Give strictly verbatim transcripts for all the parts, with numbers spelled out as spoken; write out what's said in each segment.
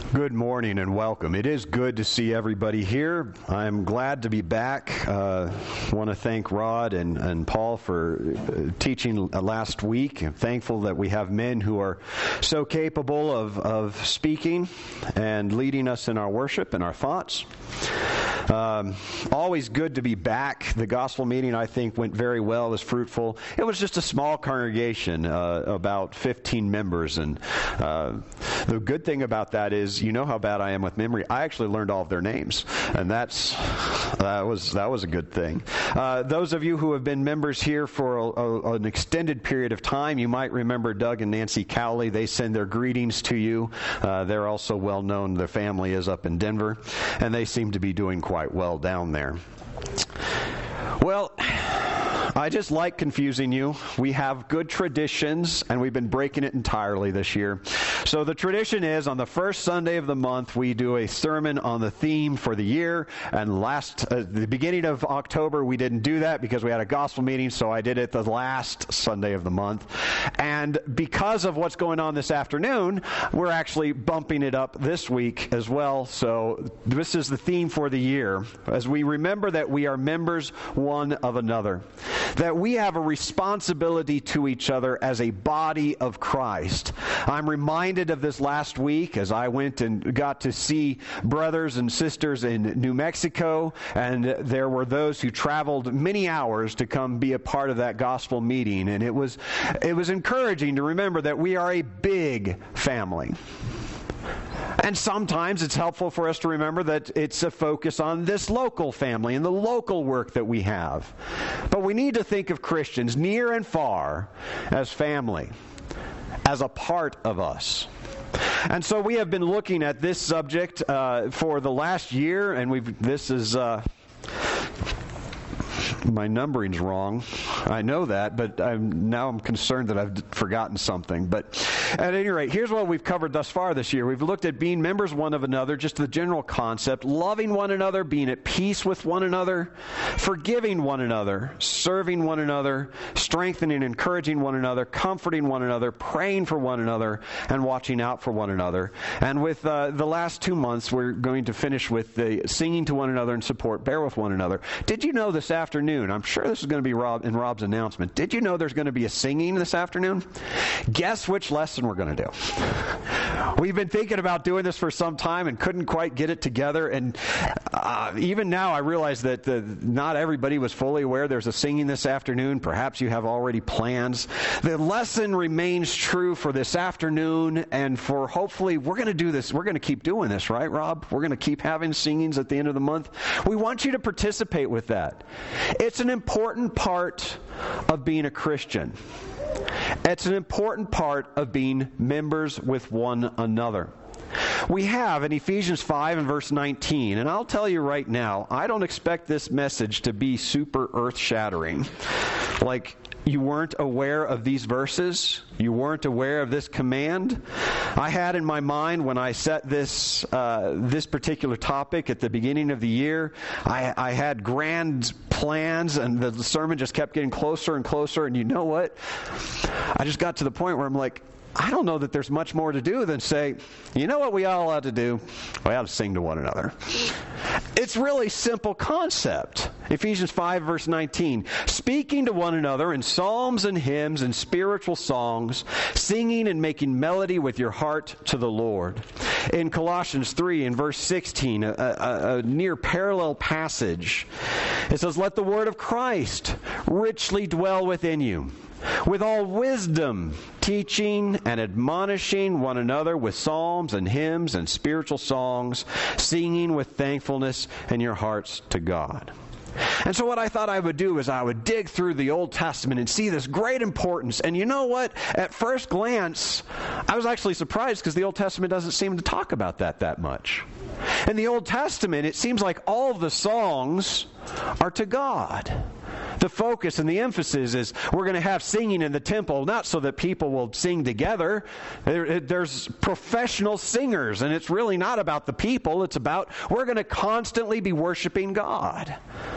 Good morning and welcome. It is good to see everybody here. I'm glad to be back. Uh, I want to thank Rod and, and Paul for uh, teaching last week. I'm thankful that we have men who are so capable of, of speaking and leading us in our worship and our thoughts. Um, always good to be back. The gospel meeting, I think, went very well. It was fruitful. It was just a small congregation, uh, about fifteen members. And uh, the good thing about that is, you know how bad I am with memory. I actually learned all of their names, and that's that was that was a good thing. Uh, those of you who have been members here for a, a, an extended period of time, you might remember Doug and Nancy Cowley. They send their greetings to you. Uh, they're also well known. Their family is up in Denver, and they seem to be doing quite well down there. Well, I just like confusing you. We have good traditions, and we've been breaking it entirely this year. So the tradition is, on the first Sunday of the month, we do a sermon on the theme for the year. And last, uh, the beginning of October, we didn't do that because we had a gospel meeting, so I did it the last Sunday of the month. And because of what's going on this afternoon, we're actually bumping it up this week as well. So this is the theme for the year, as we remember that we are members one of another, that we have a responsibility to each other as a body of Christ. I'm reminded of this last week as I went and got to see brothers and sisters in New Mexico, and there were those who traveled many hours to come be a part of that gospel meeting, and it was it was encouraging to remember that we are a big family. And sometimes it's helpful for us to remember that it's a focus on this local family and the local work that we have. But we need to think of Christians near and far as family, as a part of us. And so we have been looking at this subject uh, for the last year, and we've this is... Uh, My numbering's wrong. I know that, but I'm, now I'm concerned that I've forgotten something. But at any rate, here's what we've covered thus far this year. We've looked at being members one of another, just the general concept, loving one another, being at peace with one another, forgiving one another, serving one another, strengthening and encouraging one another, comforting one another, praying for one another, and watching out for one another. And with uh, the last two months, we're going to finish with the singing to one another and support, bear with one another. Did you know this afternoon, I'm sure this is going to be Rob in Rob's announcement. Did you know there's going to be a singing this afternoon? Guess which lesson we're going to do. We've been thinking about doing this for some time and couldn't quite get it together. And uh, even now I realize that the, not everybody was fully aware there's a singing this afternoon. Perhaps you have already plans. The lesson remains true for this afternoon, and for hopefully we're going to do this. We're going to keep doing this, right, Rob? We're going to keep having singings at the end of the month. We want you to participate with that. It's an important part of being a Christian. It's an important part of being members with one another. We have in Ephesians five and verse nineteen, and I'll tell you right now, I don't expect this message to be super earth-shattering. Like, you weren't aware of these verses? You weren't aware of this command? I had in my mind when I set this uh, this particular topic at the beginning of the year, I, I had grand plans, and the sermon just kept getting closer and closer, and you know what? I just got to the point where I'm like, I don't know that there's much more to do than say, you know what we all ought to do? We ought to sing to one another. It's really simple concept. Ephesians five, verse nineteen. Speaking to one another in psalms and hymns and spiritual songs, singing and making melody with your heart to the Lord. In Colossians three, in verse sixteen, a, a, a near parallel passage, it says, let the word of Christ richly dwell within you, with all wisdom, teaching and admonishing one another with psalms and hymns and spiritual songs, singing with thankfulness in your hearts to God. And so what I thought I would do is I would dig through the Old Testament and see this great importance. And you know what? At first glance, I was actually surprised because the Old Testament doesn't seem to talk about that that much. In the Old Testament, it seems like all of the songs are to God. The focus and the emphasis is we're going to have singing in the temple, not so that people will sing together. There, there's professional singers, and it's really not about the people. It's about we're going to constantly be worshiping God.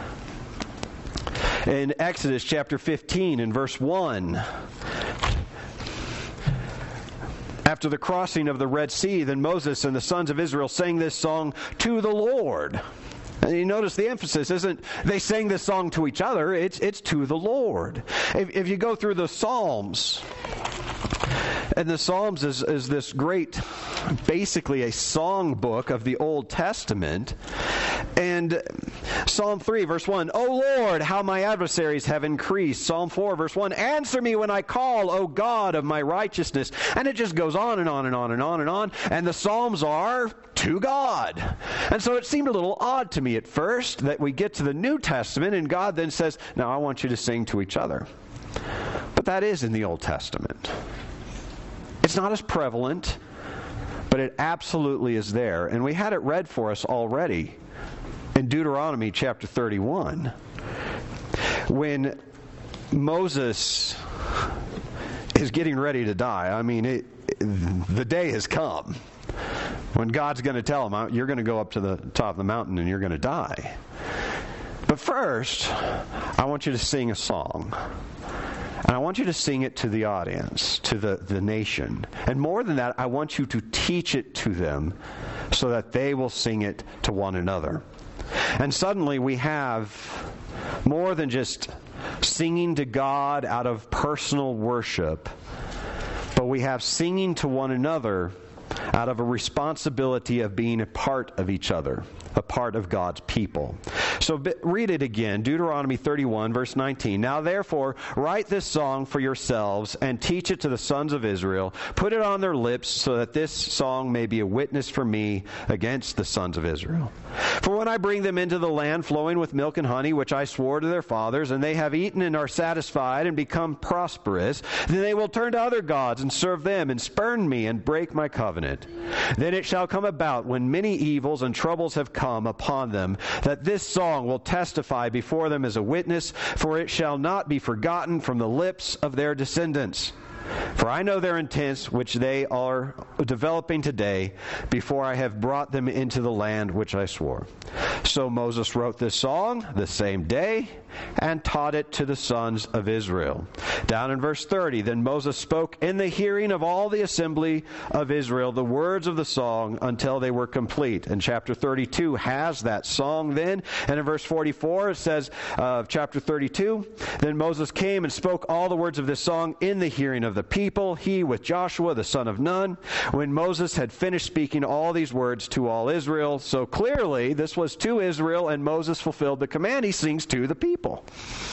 In Exodus chapter fifteen, in verse one, After the crossing of the Red Sea, then Moses and the sons of Israel sang this song to the Lord. And you notice the emphasis isn't they sang this song to each other, it's it's to the Lord. If, if you go through the Psalms, and the Psalms is, is this great, basically a song book of the Old Testament. And Psalm three, verse one, O Lord, how my adversaries have increased. Psalm four, verse one, answer me when I call, O God of my righteousness. And it just goes on and on and on and on and on. And the Psalms are to God. And so it seemed a little odd to me at first that we get to the New Testament and God then says, now I want you to sing to each other. But that is in the Old Testament. It's not as prevalent, but it absolutely is there. And we had it read for us already in Deuteronomy chapter thirty-one. When Moses is getting ready to die, I mean, it, the day has come when God's going to tell him, you're going to go up to the top of the mountain and you're going to die. But first, I want you to sing a song. And I want you to sing it to the audience, to the, the nation. And more than that, I want you to teach it to them so that they will sing it to one another. And suddenly we have more than just singing to God out of personal worship, but we have singing to one another out of a responsibility of being a part of each other, a part of God's people. So read it again, Deuteronomy thirty-one, verse nineteen. Now therefore, write this song for yourselves and teach it to the sons of Israel. Put it on their lips so that this song may be a witness for me against the sons of Israel. For when I bring them into the land flowing with milk and honey, which I swore to their fathers, and they have eaten and are satisfied and become prosperous, then they will turn to other gods and serve them and spurn me and break my covenant. Then it shall come about when many evils and troubles have come upon them, that this song will testify before them as a witness, for it shall not be forgotten from the lips of their descendants. For I know their intents which they are developing today, before I have brought them into the land which I swore. So Moses wrote this song the same day and taught it to the sons of Israel. Down in verse thirty, then Moses spoke in the hearing of all the assembly of Israel the words of the song until they were complete. And chapter thirty-two has that song then. And in verse forty-four it says of uh, chapter thirty-two, then Moses came and spoke all the words of this song in the hearing of the people, he with Joshua the son of Nun, when Moses had finished speaking all these words to all Israel. So clearly this was to Israel, and Moses fulfilled the command. He sings to the people.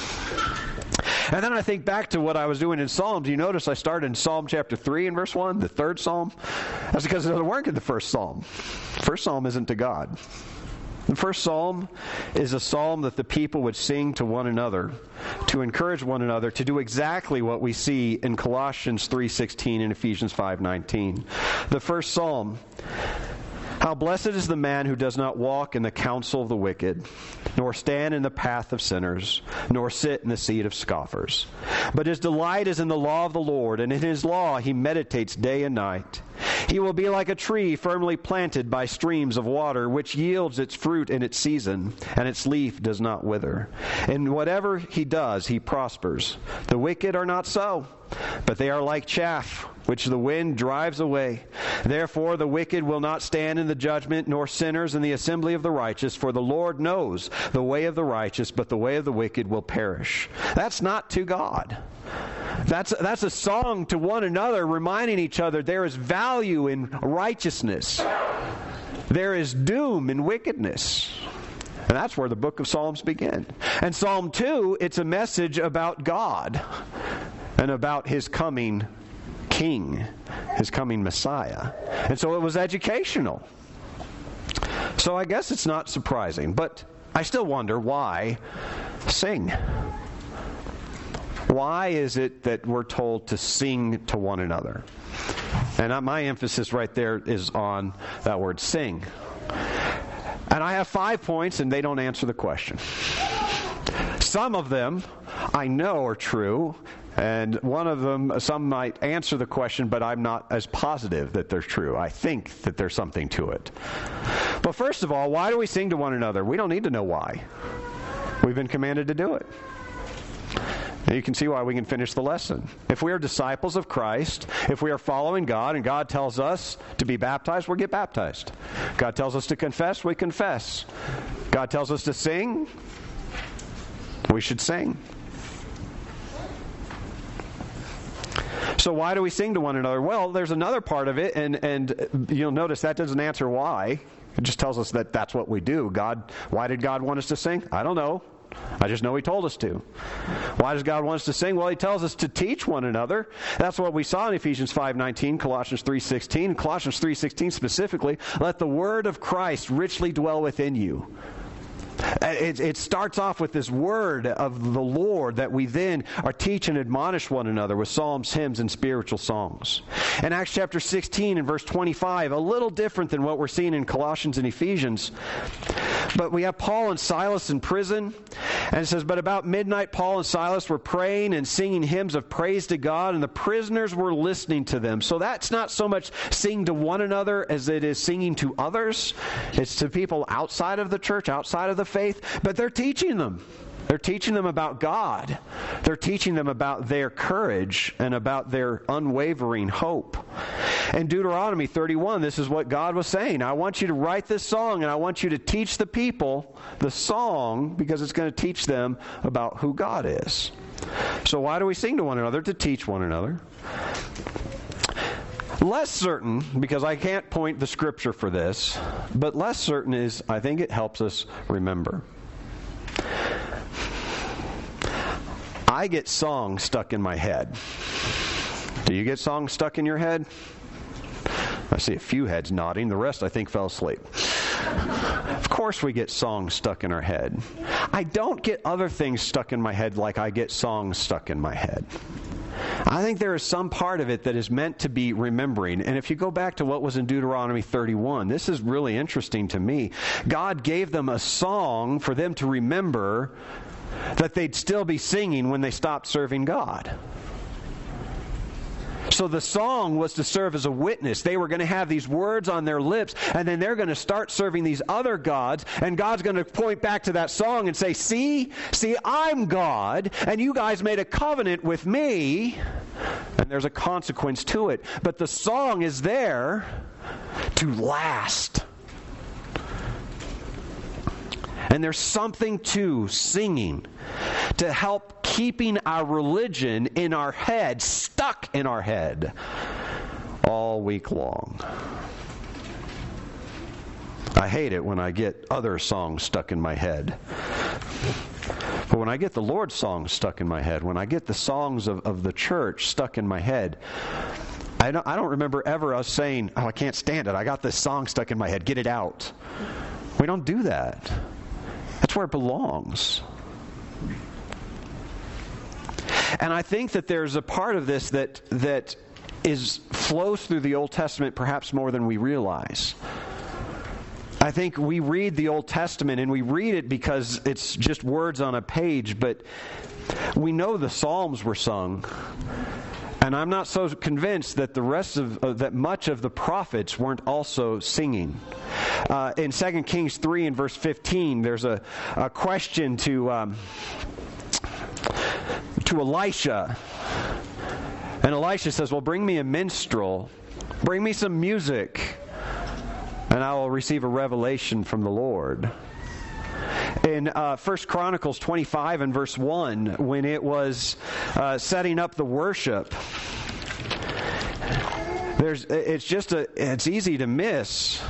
And then I think back to what I was doing in Psalms. You notice I started in Psalm chapter three and verse one, the third psalm. That's because it doesn't work in the first psalm. First psalm isn't to God. The first psalm is a psalm that the people would sing to one another, to encourage one another to do exactly what we see in Colossians three sixteen and Ephesians five nineteen. The first psalm, how blessed is the man who does not walk in the counsel of the wicked, nor stand in the path of sinners, nor sit in the seat of scoffers. But his delight is in the law of the Lord, and in his law he meditates day and night. He will be like a tree firmly planted by streams of water, which yields its fruit in its season, and its leaf does not wither. In whatever he does, he prospers. The wicked are not so, but they are like chaff, which the wind drives away. Therefore the wicked will not stand in the judgment, nor sinners in the assembly of the righteous. For the Lord knows the way of the righteous, but the way of the wicked will perish. That's not to God. That's, that's a song to one another, reminding each other there is value in righteousness. There is doom in wickedness. And that's where the book of Psalms begins. And Psalm two, it's a message about God and about his coming King, his coming Messiah. And so it was educational. So I guess it's not surprising, but I still wonder why sing. Why is it that we're told to sing to one another? And my emphasis right there is on that word sing. And I have five points, and they don't answer the question. Some of them I know are true, and one of them, some might answer the question, but I'm not as positive that they're true. I think that there's something to it. But first of all, why do we sing to one another? We don't need to know why. We've been commanded to do it. And you can see why we can finish the lesson. If we are disciples of Christ, if we are following God, and God tells us to be baptized, we'll get baptized. God tells us to confess, we confess. God tells us to sing, we should sing. So why do we sing to one another? Well, there's another part of it, and, and you'll notice that doesn't answer why. It just tells us that that's what we do. God, why did God want us to sing? I don't know. I just know He told us to. Why does God want us to sing? Well, He tells us to teach one another. That's what we saw in Ephesians five nineteen, Colossians three sixteen. Colossians three sixteen specifically, let the word of Christ richly dwell within you. It, it starts off with this word of the Lord that we then are teach and admonish one another with psalms, hymns, and spiritual songs. In Acts chapter sixteen and verse twenty-five, a little different than what we're seeing in Colossians and Ephesians. But we have Paul and Silas in prison, and it says, but about midnight Paul and Silas were praying and singing hymns of praise to God, and the prisoners were listening to them. So that's not so much singing to one another as it is singing to others. It's to people outside of the church, outside of the faith, but they're teaching them. They're teaching them about God. They're teaching them about their courage and about their unwavering hope. In Deuteronomy thirty-one, this is what God was saying. I want you to write this song, and I want you to teach the people the song because it's going to teach them about who God is. So why do we sing to one another? To teach one another. Less certain, because I can't point the scripture for this, but less certain is I think it helps us remember. I get songs stuck in my head. Do you get songs stuck in your head? I see a few heads nodding. The rest, I think, fell asleep. Of course we get songs stuck in our head. I don't get other things stuck in my head like I get songs stuck in my head. I think there is some part of it that is meant to be remembering. And if you go back to what was in Deuteronomy thirty-one, this is really interesting to me. God gave them a song for them to remember that they'd still be singing when they stopped serving God. So the song was to serve as a witness. They were going to have these words on their lips, and then they're going to start serving these other gods, and God's going to point back to that song and say, see, see, I'm God, and you guys made a covenant with me, and there's a consequence to it. But the song is there to last. And there's something to singing to help keeping our religion in our head, stuck in our head, all week long. I hate it when I get other songs stuck in my head. But when I get the Lord's songs stuck in my head, when I get the songs of, of the church stuck in my head, I don't, I don't remember ever us saying, oh, I can't stand it. I got this song stuck in my head. Get it out. We don't do that. That's where it belongs. And I think that there's a part of this that that is flows through the Old Testament perhaps more than we realize. I think we read the Old Testament and we read it because it's just words on a page, but we know the Psalms were sung. And I'm not so convinced that the rest of uh, that much of the prophets weren't also singing. Uh, in Second Kings three and verse fifteen, there's a, a question to um, to Elisha, and Elisha says, "Well, bring me a minstrel, bring me some music, and I will receive a revelation from the Lord." In uh, First Chronicles twenty-five and verse one, when it was uh, setting up the worship, there's it's just a it's easy to miss.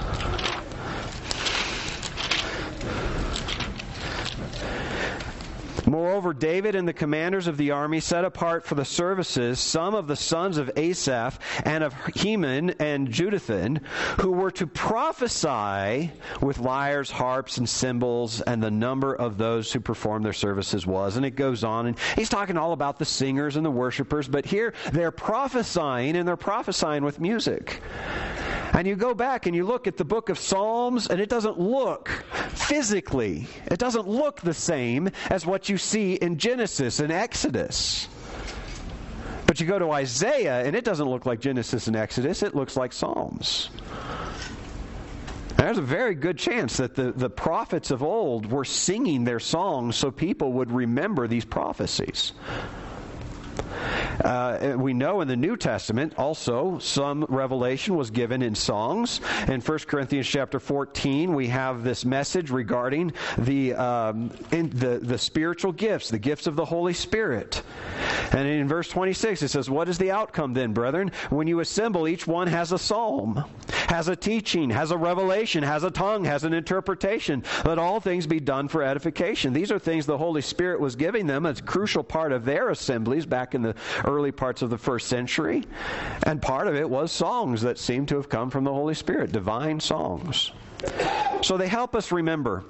Moreover, David and the commanders of the army set apart for the services some of the sons of Asaph and of Heman and Jeduthun, who were to prophesy with lyres, harps, and cymbals, and the number of those who performed their services was. And it goes on, and he's talking all about the singers and the worshipers, but here they're prophesying, and they're prophesying with music. And you go back and you look at the book of Psalms, and it doesn't look physically, it doesn't look the same as what you see in Genesis and Exodus. But you go to Isaiah, and it doesn't look like Genesis and Exodus, it looks like Psalms. And there's a very good chance that the, the prophets of old were singing their songs so people would remember these prophecies. Uh, we know in the New Testament also some revelation was given in songs. In First Corinthians chapter fourteen, we have this message regarding the, um, in the, the spiritual gifts, the gifts of the Holy Spirit. And in verse twenty-six, it says, "What is the outcome then, brethren? When you assemble, each one has a psalm, has a teaching, has a revelation, has a tongue, has an interpretation. Let all things be done for edification." These are things the Holy Spirit was giving them. It's a crucial part of their assemblies back in the early parts of the first century. And part of it was songs that seem to have come from the Holy Spirit, divine songs. So they help us remember.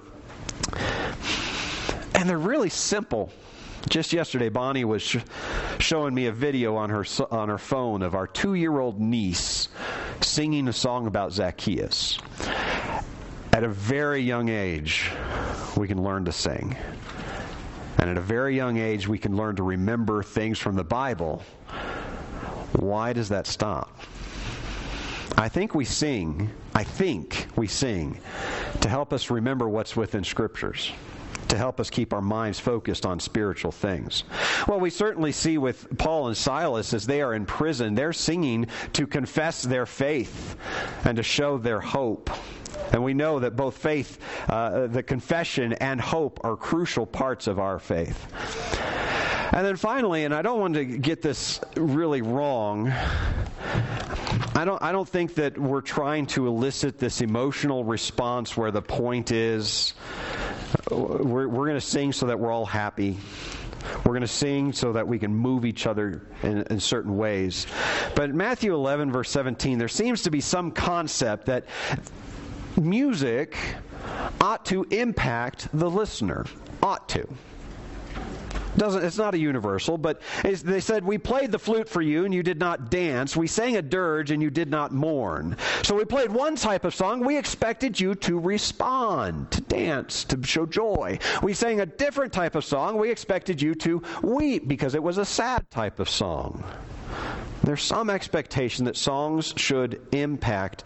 And they're really simple. Just yesterday, Bonnie was sh- showing me a video on her on her phone of our two-year-old niece singing a song about Zacchaeus. At a very young age, we can learn to sing. And at a very young age, we can learn to remember things from the Bible. Why does that stop? I think we sing, I think we sing to help us remember what's within Scriptures, to help us keep our minds focused on spiritual things. Well, we certainly see with Paul and Silas as they are in prison, they're singing to confess their faith and to show their hope. And we know that both faith, uh, the confession, and hope are crucial parts of our faith. And then finally, and I don't want to get this really wrong, I don't I don't think that we're trying to elicit this emotional response where the point is we're, we're going to sing so that we're all happy. We're going to sing so that we can move each other in, in certain ways. But in Matthew eleven, verse seventeen, there seems to be some concept that music ought to impact the listener. Ought to. Doesn't, it's not a universal, but they said, "We played the flute for you and you did not dance. We sang a dirge and you did not mourn." So we played one type of song. We expected you to respond, to dance, to show joy. We sang a different type of song. We expected you to weep because it was a sad type of song. There's some expectation that songs should impact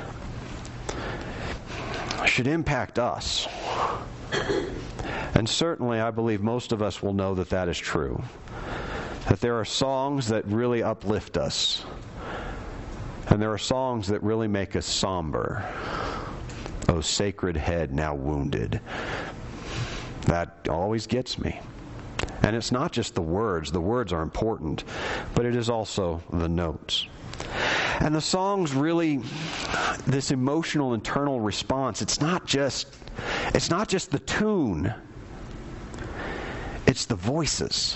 should impact us. And certainly, I believe most of us will know that that is true. That there are songs that really uplift us. And there are songs that really make us somber. "O sacred head now wounded." That always gets me. And it's not just the words. The words are important. But it is also the notes. And the songs really, this emotional internal response, it's not just, it's not just the tune. It's the voices.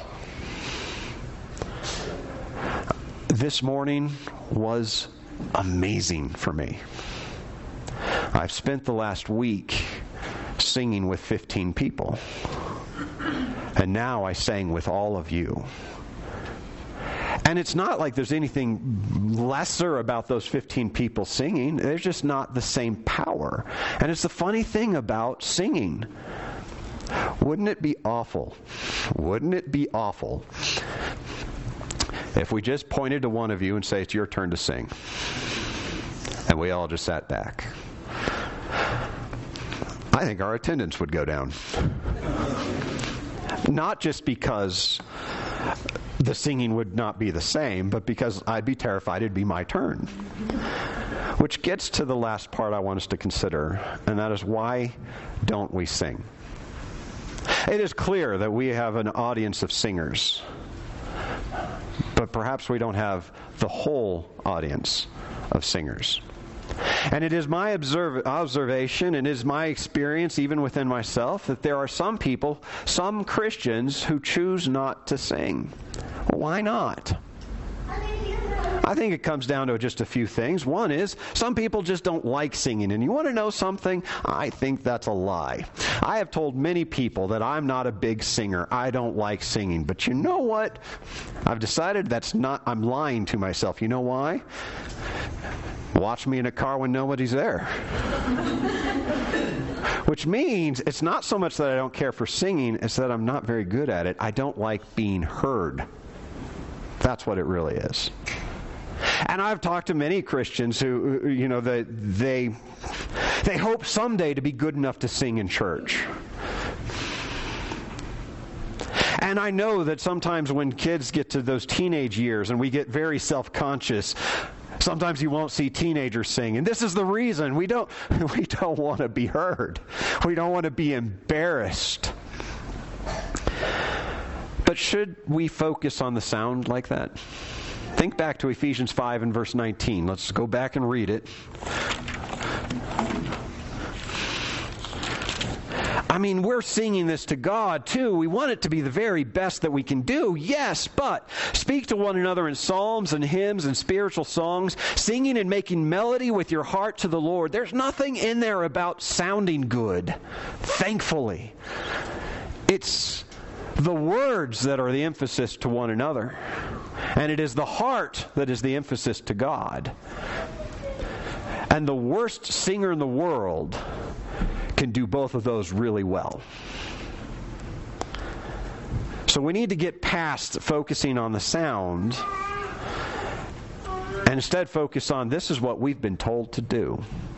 This morning was amazing for me. I've spent the last week singing with fifteen people. And now I sang with all of you. And it's not like there's anything lesser about those fifteen people singing. There's just not the same power. And it's the funny thing about singing. Wouldn't it be awful? Wouldn't it be awful if we just pointed to one of you and say, "It's your turn to sing," and we all just sat back? I think our attendance would go down. Not just because the singing would not be the same, but because I'd be terrified it'd be my turn. Which gets to the last part I want us to consider, and that is, why don't we sing? It is clear that we have an audience of singers, but perhaps we don't have the whole audience of singers. And it is my observ- observation, and it is my experience even within myself, that there are some people, some Christians, who choose not to sing. Well, why not? I think it comes down to just a few things. One is, some people just don't like singing. And you want to know something? I think that's a lie. I have told many people that I'm not a big singer. I don't like singing. But you know what? I've decided that's not, I'm lying to myself. You know why? Watch me in a car when nobody's there. Which means it's not so much that I don't care for singing, it's that I'm not very good at it. I don't like being heard. That's what it really is. And I've talked to many Christians who, you know, they, they, they hope someday to be good enough to sing in church. And And I know that sometimes when kids get to those teenage years and we get very self-conscious, sometimes you won't see teenagers sing. And this is the reason. We don't, we don't want to be heard. We don't want to be embarrassed. But should we focus on the sound like that? Think back to Ephesians five and verse nineteen. Let's go back and read it. I mean, we're singing this to God, too. We want it to be the very best that we can do, yes, but speak to one another in psalms and hymns and spiritual songs, singing and making melody with your heart to the Lord. There's nothing in there about sounding good, thankfully. It's the words that are the emphasis to one another, and it is the heart that is the emphasis to God. And the worst singer in the world can do both of those really well. So we need to get past focusing on the sound and instead focus on this is what we've been told to do.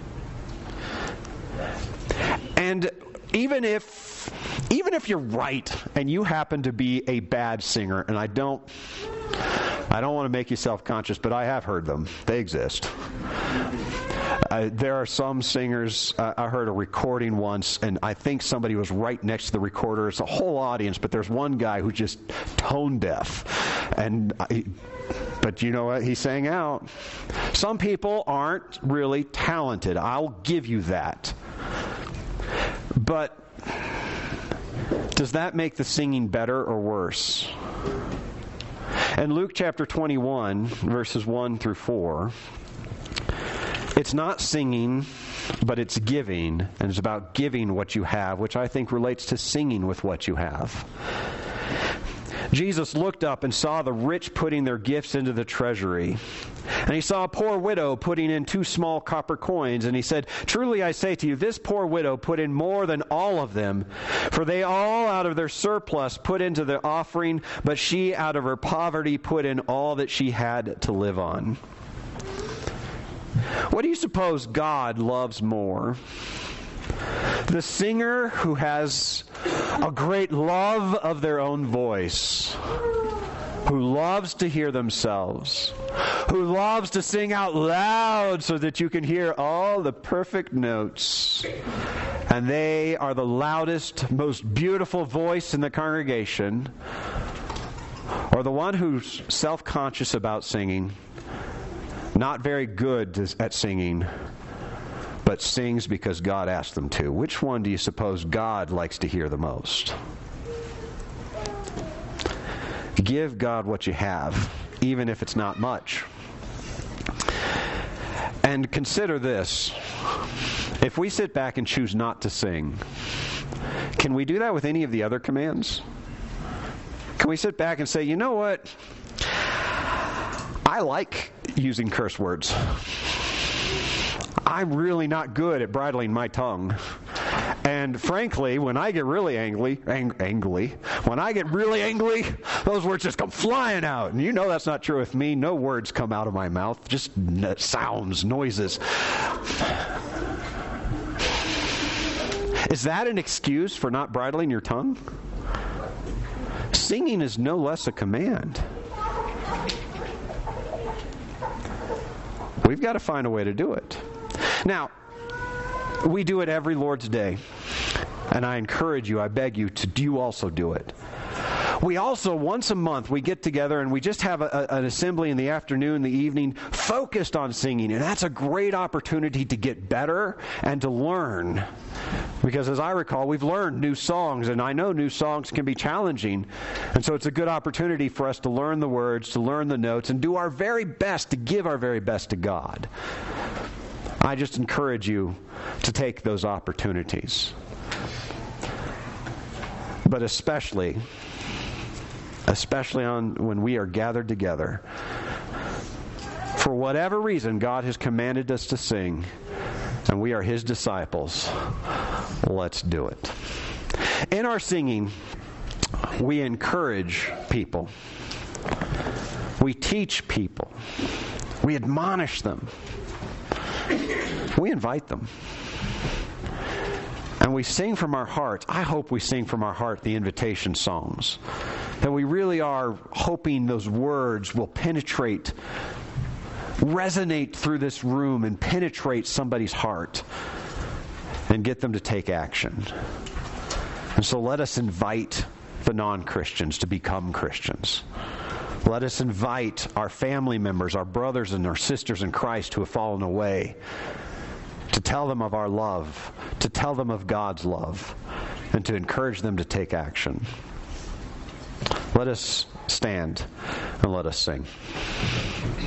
And even if even if you're right and you happen to be a bad singer, and I don't I don't want to make you self-conscious, but I have heard them. They exist. Uh, there are some singers, uh, I heard a recording once, and I think somebody was right next to the recorder. It's a whole audience, but there's one guy who's just tone deaf. And I, but you know what? He sang out. Some people aren't really talented. I'll give you that. But does that make the singing better or worse? In Luke chapter twenty-one, verses one through four, it's not singing, but it's giving, and it's about giving what you have, which I think relates to singing with what you have. Jesus looked up and saw the rich putting their gifts into the treasury. And he saw a poor widow putting in two small copper coins, and he said, "Truly I say to you, this poor widow put in more than all of them, for they all out of their surplus put into the offering, but she out of her poverty put in all that she had to live on." What do you suppose God loves more? The singer who has a great love of their own voice, who loves to hear themselves, who loves to sing out loud so that you can hear all the perfect notes, and they are the loudest, most beautiful voice in the congregation, or the one who's self-conscious about singing, not very good at singing, but sings because God asked them to? Which one do you suppose God likes to hear the most? Give God what you have, even if it's not much. And consider this. If we sit back and choose not to sing, can we do that with any of the other commands? Can we sit back and say, you know what? I like using curse words. I'm really not good at bridling my tongue. And frankly, when I get really angry, ang- angry, when I get really angry, those words just come flying out. And you know that's not true with me. No words come out of my mouth, just n- sounds, noises. Is that an excuse for not bridling your tongue? Singing is no less a command. We've got to find a way to do it. Now, we do it every Lord's Day, and I encourage you, I beg you, to you also do it. We also, once a month, we get together and we just have a, a, an assembly in the afternoon, the evening, focused on singing, and that's a great opportunity to get better and to learn. Because as I recall, we've learned new songs, and I know new songs can be challenging, and so it's a good opportunity for us to learn the words, to learn the notes, and do our very best to give our very best to God. I just encourage you to take those opportunities. But especially, especially on when we are gathered together, for whatever reason God has commanded us to sing, and we are His disciples, let's do it. In our singing, we encourage people. We teach people. We admonish them. We invite them. And we sing from our hearts. I hope we sing from our heart the invitation songs. That we really are hoping those words will penetrate, resonate through this room and penetrate somebody's heart and get them to take action. And so let us invite the non-Christians to become Christians. Let us invite our family members, our brothers and our sisters in Christ who have fallen away, to tell them of our love, to tell them of God's love, and to encourage them to take action. Let us stand and let us sing.